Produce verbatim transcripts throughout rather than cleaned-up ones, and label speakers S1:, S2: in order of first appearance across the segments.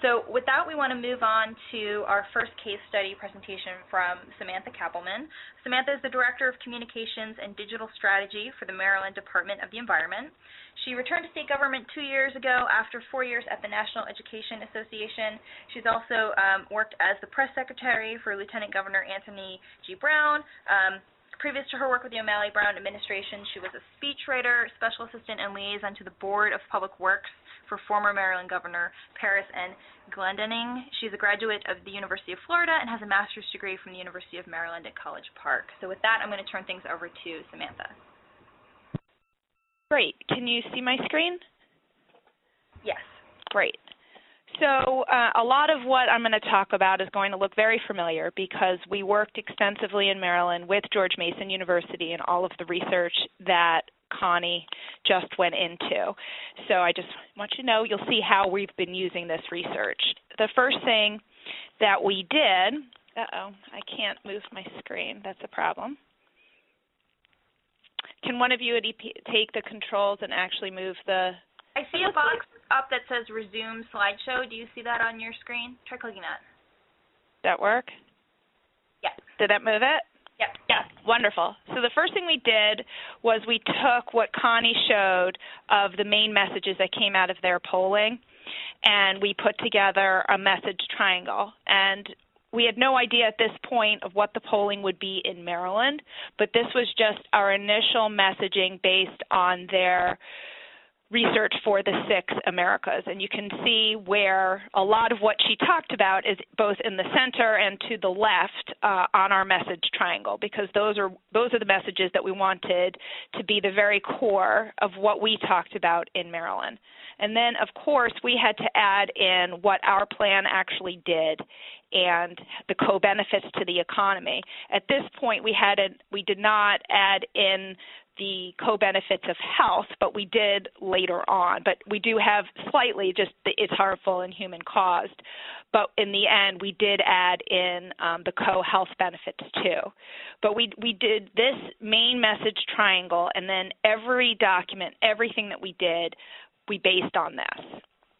S1: So with that, we want to move on to our first case study presentation from Samantha Kappelman. Samantha is the Director of Communications and Digital Strategy for the Maryland Department of the Environment. She returned to state government two years ago after four years at the National Education Association. She's also um, worked as the press secretary for Lieutenant Governor Anthony G. Brown. Um, Previous to her work with the O'Malley Brown administration, she was a speechwriter, special assistant, and liaison to the Board of Public Works for former Maryland Governor Paris N. Glendening. She's a graduate of the University of Florida and has a master's degree from the University of Maryland at College Park. So with that, I'm going to turn things over to Samantha.
S2: Great. Can you see my screen?
S1: Yes.
S2: Great. So uh, a lot of what I'm going to talk about is going to look very familiar because we worked extensively in Maryland with George Mason University and all of the research that Connie just went into. So I just want you to know, you'll see how we've been using this research. The first thing that we did, uh-oh, I can't move my screen. That's a problem. Can one of you take the controls and actually move the...
S1: I see a box up that says resume slideshow. Do you see that on your screen? Try clicking that.
S2: That work?
S1: Yeah.
S2: Did that move it?
S1: Yep.
S2: Yeah. Wonderful. So the first thing we did was we took what Connie showed of the main messages that came out of their polling, and we put together a message triangle. And we had no idea at this point of what the polling would be in Maryland, but this was just our initial messaging based on their research for the six Americas. And you can see where a lot of what she talked about is both in the center and to the left uh, on our message triangle, because those are those are the messages that we wanted to be the very core of what we talked about in Maryland. And then, of course, we had to add in what our plan actually did and the co-benefits to the economy. At this point, we had a, we did not add in the co-benefits of health, but we did later on. But we do have slightly just the, it's harmful and human caused. But in the end, we did add in um, the co-health benefits too. But we we did this main message triangle, and then every document, everything that we did, we based on this.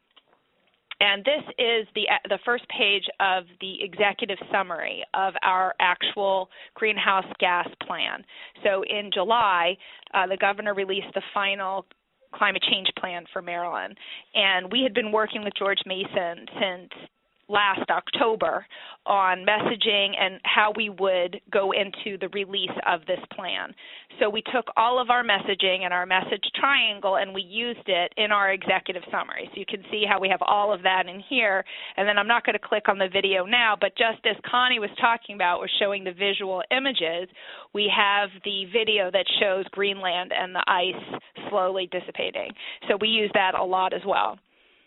S2: And this is the the first page of the executive summary of our actual greenhouse gas plan. So in July, uh, the governor released the final climate change plan for Maryland. And we had been working with George Mason since last October on messaging and how we would go into the release of this plan. So we took all of our messaging and our message triangle and we used it in our executive summary. So you can see how we have all of that in here. And then I'm not going to click on the video now, but just as Connie was talking about, was showing the visual images, we have the video that shows Greenland and the ice slowly dissipating. So we use that a lot as well.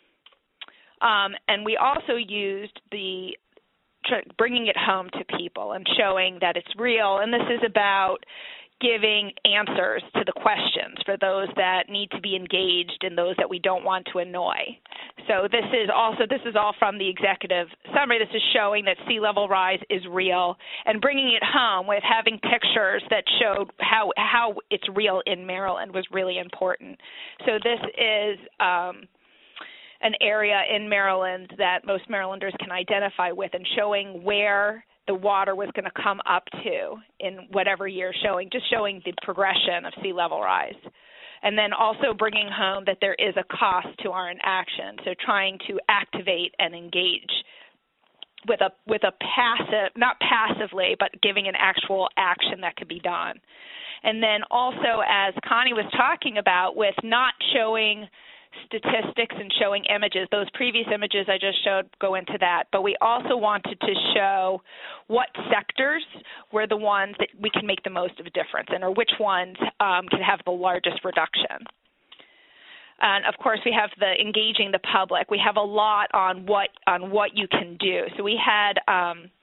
S2: Um, and we also used the bringing it home to people and showing that it's real. And this is about giving answers to the questions for those that need to be engaged and those that we don't want to annoy. So this is also this is all from the executive summary. This is showing that sea level rise is real and bringing it home with having pictures that showed how how it's real in Maryland was really important. So this is um, an area in Maryland that most Marylanders can identify with, and showing where the water was going to come up to in whatever year, showing just showing the progression of sea level rise. And then also bringing home that there is a cost to our inaction, so trying to activate and engage with a with a passive, not passively, but giving an actual action that could be done. And then also, as Connie was talking about, with not showing statistics and showing images. Those previous images I just showed go into that. But we also wanted to show what sectors were the ones that we can make the most of a difference in, or which ones um, can have the largest reduction. And of course, we have the engaging the public. We have a lot on what on what you can do. So we had um,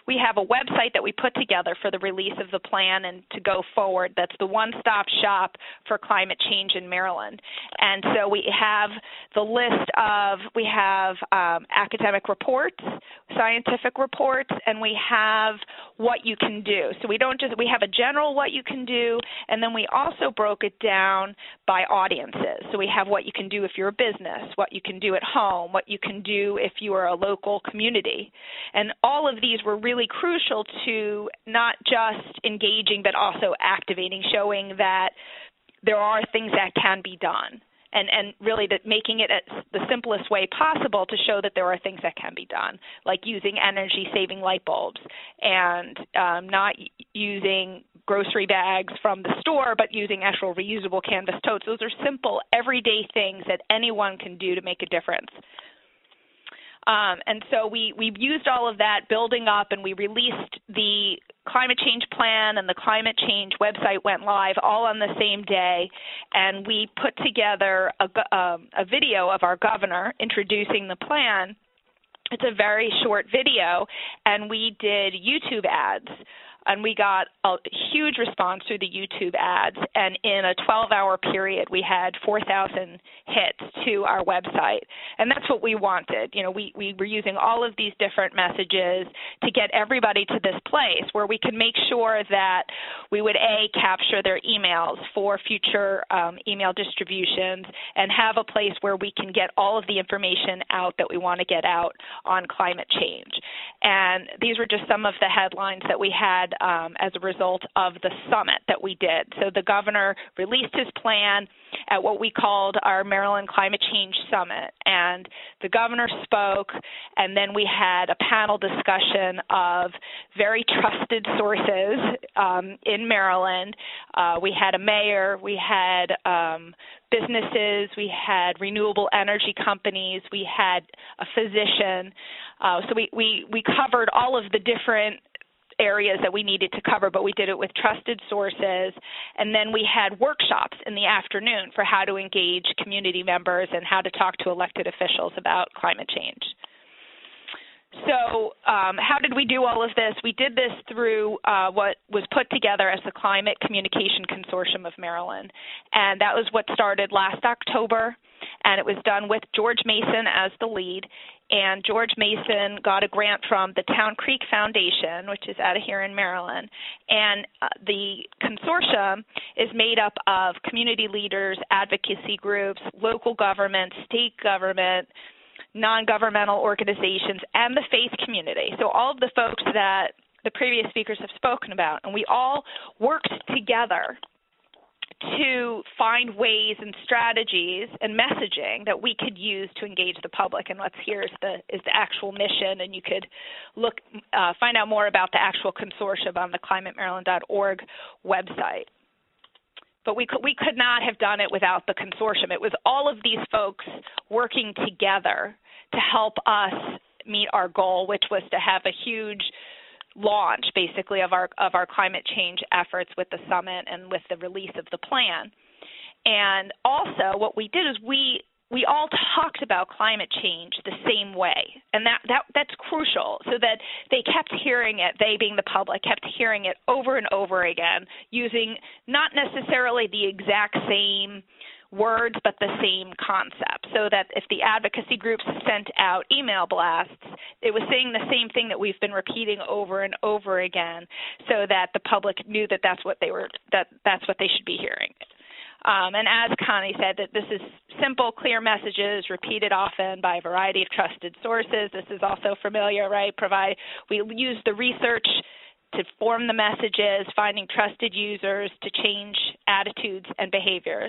S2: we have a website that we put together for the release of the plan and to go forward. That's the one-stop shop for climate change in Maryland. And so we have the list of, we have um, academic reports, scientific reports, and we have what you can do. So we don't just, we have a general what you can do, and then we also broke it down by audiences. So we have what you can do if you're a business, what you can do at home, what you can do if you are a local community. And all of these were really crucial to not just engaging but also activating, showing that there are things that can be done. And, and really that making it the simplest way possible to show that there are things that can be done, like using energy-saving light bulbs and um, not using grocery bags from the store, but using actual reusable canvas totes. Those are simple, everyday things that anyone can do to make a difference. Um, and so we, we used all of that building up, and we released the climate change plan, and the climate change website went live all on the same day. And we put together a, um, a video of our governor introducing the plan. It's a very short video, and we did YouTube ads. And we got a huge response through the YouTube ads. And in a twelve-hour period, we had four thousand hits to our website. And that's what we wanted. You know, we, we were using all of these different messages to get everybody to this place where we could make sure that we would, A, capture their emails for future um, email distributions and have a place where we can get all of the information out that we want to get out on climate change. And these were just some of the headlines that we had Um, as a result of the summit that we did. So the governor released his plan at what we called our Maryland Climate Change Summit, and the governor spoke, and then we had a panel discussion of very trusted sources um, in Maryland. Uh, we had a mayor, we had um, businesses, we had renewable energy companies, we had a physician. Uh, so we, we, we covered all of the different areas that we needed to cover, but we did it with trusted sources. And then we had workshops in the afternoon for how to engage community members and how to talk to elected officials about climate change. So um, how did we do all of this? We did this through uh, what was put together as the Climate Communication Consortium of Maryland, and that was what started last October, and it was done with George Mason as the lead. And George Mason got a grant from the Town Creek Foundation, which is out of here in Maryland. And uh, the consortium is made up of community leaders, advocacy groups, local government, state government, non-governmental organizations, and the faith community. So all of the folks that the previous speakers have spoken about. And we all worked together to find ways and strategies and messaging that we could use to engage the public. And what's here is the is the actual mission, and you could look uh, find out more about the actual consortium on the climate maryland dot org website. But we could, we could not have done it without the consortium. It was all of these folks working together to help us meet our goal, which was to have a huge launch, basically, of our of our climate change efforts with the summit and with the release of the plan. And also, what we did is we we all talked about climate change the same way, and that, that that's crucial, so that they kept hearing it, they being the public, kept hearing it over and over again, using not necessarily the exact same words, but the same concept, so that if the advocacy groups sent out email blasts, it was saying the same thing that we've been repeating over and over again, so that the public knew that that's what they were that that's what they should be hearing. Um, and as Connie said, that this is simple, clear messages repeated often by a variety of trusted sources. This is also familiar, right? Provide we use the research to form the messages, finding trusted users to change attitudes and behaviors.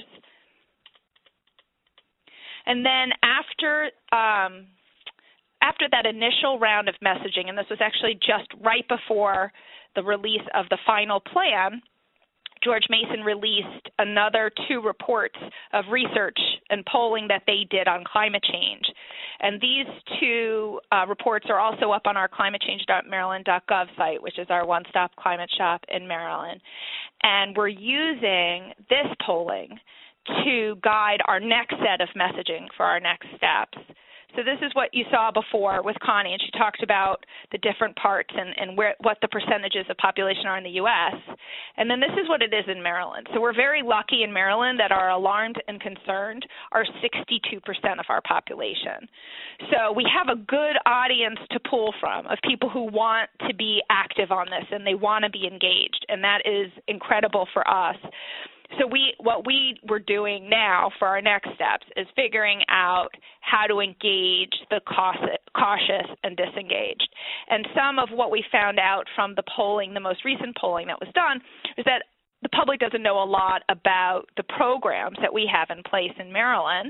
S2: And then after um, after that initial round of messaging, and this was actually just right before the release of the final plan, George Mason released another two reports of research and polling that they did on climate change. And these two uh, reports are also up on our climate change dot maryland dot gov site, which is our one-stop climate shop in Maryland. And we're using this polling to guide our next set of messaging for our next steps. So this is what you saw before with Connie, and she talked about the different parts and, and where what the percentages of population are in the U S. And then this is what it is in Maryland. So we're very lucky in Maryland that our alarmed and concerned are sixty-two percent of our population. So we have a good audience to pull from of people who want to be active on this and they want to be engaged, and that is incredible for us. So we, what we were doing now for our next steps is figuring out how to engage the cautious and disengaged. And some of what we found out from the polling, the most recent polling that was done, is that the public doesn't know a lot about the programs that we have in place in Maryland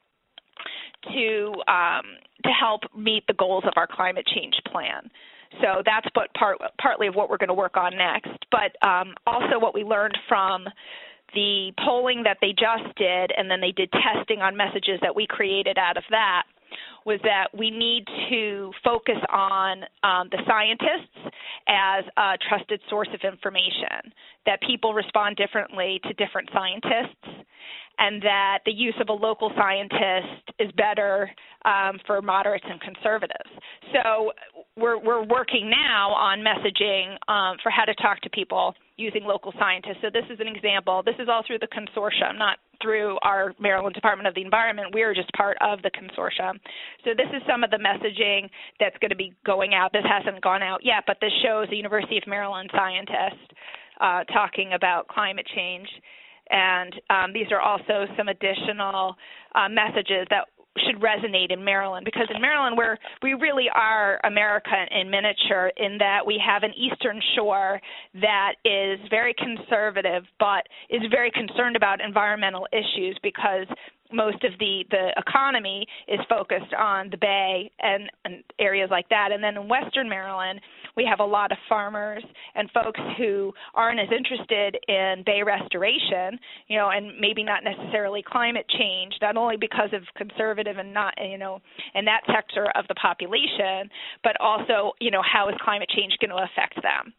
S2: to um, to help meet the goals of our climate change plan. So that's what part, partly of what we're going to work on next. But um, also what we learned from the polling that they just did, and then they did testing on messages that we created out of that, was that we need to focus on um, the scientists as a trusted source of information, that people respond differently to different scientists, and that the use of a local scientist is better um, for moderates and conservatives. So we're, we're working now on messaging um, for how to talk to people using local scientists. So this is an example. This is all through the consortium, not through our Maryland Department of the Environment. We're just part of the consortium. So this is some of the messaging that's going to be going out. This hasn't gone out yet, but this shows a University of Maryland scientist uh, talking about climate change. And um, these are also some additional uh, messages that should resonate in Maryland, because in Maryland we're, we really are America in miniature, in that we have an eastern shore that is very conservative but is very concerned about environmental issues, because most of the, the economy is focused on the Bay and, and areas like that. And then in Western Maryland, we have a lot of farmers and folks who aren't as interested in Bay restoration, you know, and maybe not necessarily climate change, not only because of conservative and not, you know, and that sector of the population, but also, you know, how is climate change going to affect them?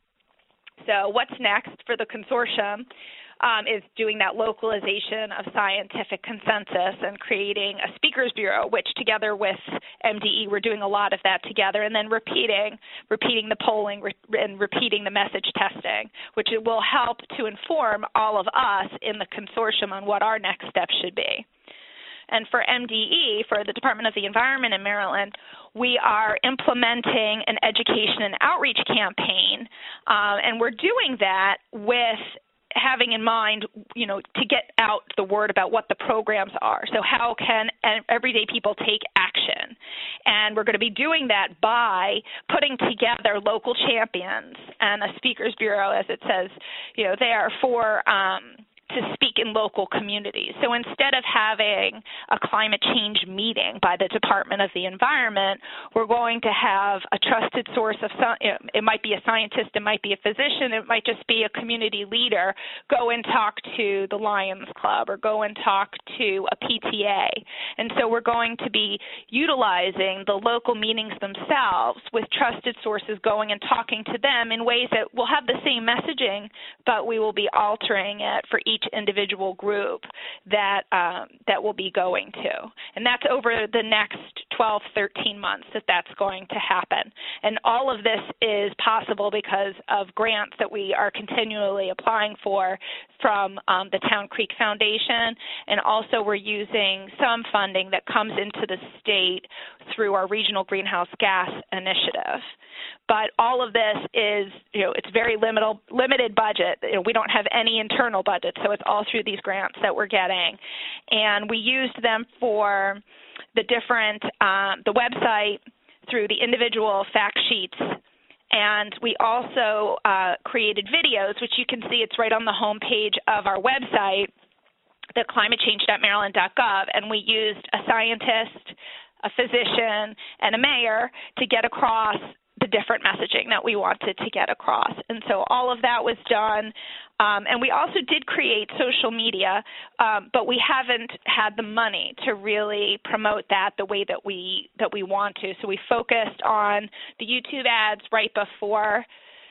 S2: So what's next for the consortium um, is doing that localization of scientific consensus and creating a speakers bureau, which together with M D E, we're doing a lot of that together, and then repeating, repeating the polling re- and repeating the message testing, which it will help to inform all of us in the consortium on what our next steps should be. And for M D E, for the Department of the Environment in Maryland, we are implementing an education and outreach campaign, um, and we're doing that with having in mind, you know, to get out the word about what the programs are. So how can everyday people take action? And we're going to be doing that by putting together local champions and a speakers bureau, as it says, you know, there for um, to speak in local communities. So instead of having a climate change meeting by the Department of the Environment, we're going to have a trusted source of, it might be a scientist, it might be a physician, it might just be a community leader, go and talk to the Lions Club or go and talk to a P T A. And so we're going to be utilizing the local meetings themselves with trusted sources going and talking to them in ways that will have the same messaging, but we will be altering it for each individual group that um, that will be going to. And that's over the next twelve, thirteen months that that's going to happen. And all of this is possible because of grants that we are continually applying for from um, the Town Creek Foundation, and also we're using some funding that comes into the state through our Regional Greenhouse Gas Initiative. But all of this is, you know, it's very limited, limited budget. You know, we don't have any internal budget, so it's all through these grants that we're getting. And we used them for the different, um, the website through the individual fact sheets. And we also uh, created videos, which you can see, it's right on the home page of our website, the climate change dot maryland dot gov, and we used a scientist, a physician, and a mayor to get across the different messaging that we wanted to get across. And so all of that was done. Um, and we also did create social media, um, but we haven't had the money to really promote that the way that we that we want to. So we focused on the YouTube ads right before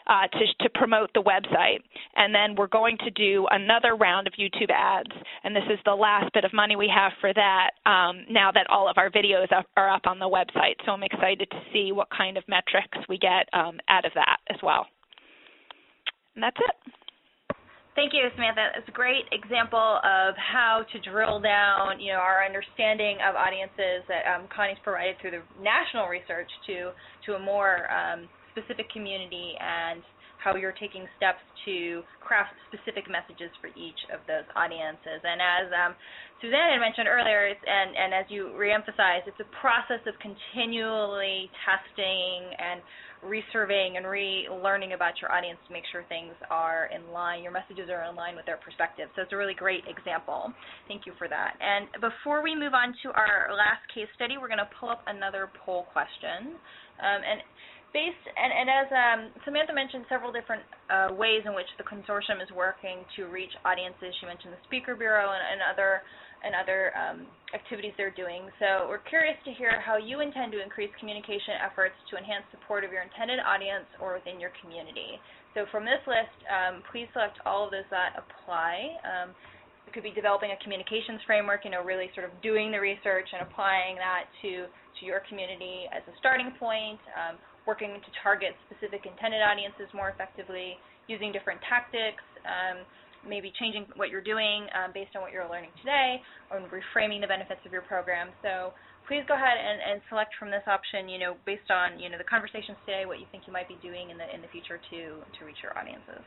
S2: uh, to, to promote the website. And then we're going to do another round of YouTube ads, and this is the last bit of money we have for that um, now that all of our videos are, are up on the website. So I'm excited to see what kind of metrics we get um, out of that as well. And that's it.
S1: Thank you, Samantha. It's a great example of how to drill down, you know, our understanding of audiences that um, Connie's provided through the national research to to a more um, specific community, and how you're taking steps to craft specific messages for each of those audiences. And as um, Suzanne had mentioned earlier, it's, and, and as you reemphasized, it's a process of continually testing and resurveying and relearning about your audience to make sure things are in line, your messages are in line with their perspective. So it's a really great example. Thank you for that. And before we move on to our last case study, we're going to pull up another poll question. Um, and based, and, and as um, Samantha mentioned, several different uh, ways in which the consortium is working to reach audiences. She mentioned the Speaker Bureau and, and other and other um, activities they're doing. So we're curious to hear how you intend to increase communication efforts to enhance support of your intended audience or within your community. So from this list, um, please select all of those that apply. Um, it could be developing a communications framework, you know, really sort of doing the research and applying that to, to your community as a starting point, um, working to target specific intended audiences more effectively, using different tactics, um, maybe changing what you're doing um, based on what you're learning today, or reframing the benefits of your program. So please go ahead and, and select from this option, you know, based on, you know, the conversations today, what you think you might be doing in the in the future to to reach your audiences.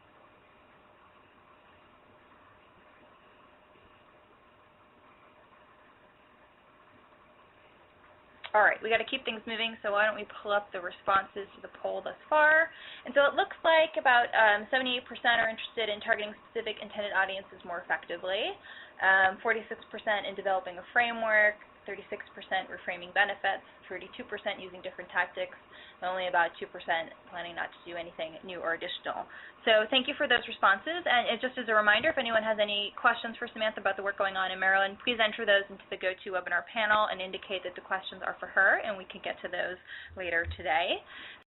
S1: All right, we got to keep things moving, so why don't we pull up the responses to the poll thus far. And so it looks like about um, seventy-eight percent are interested in targeting specific intended audiences more effectively, um, forty-six percent in developing a framework, thirty-six percent reframing benefits, thirty-two percent using different tactics, and only about two percent planning not to do anything new or additional. So thank you for those responses. And it, just as a reminder, if anyone has any questions for Samantha about the work going on in Maryland, please enter those into the GoToWebinar panel and indicate that the questions are for her, and we can get to those later today.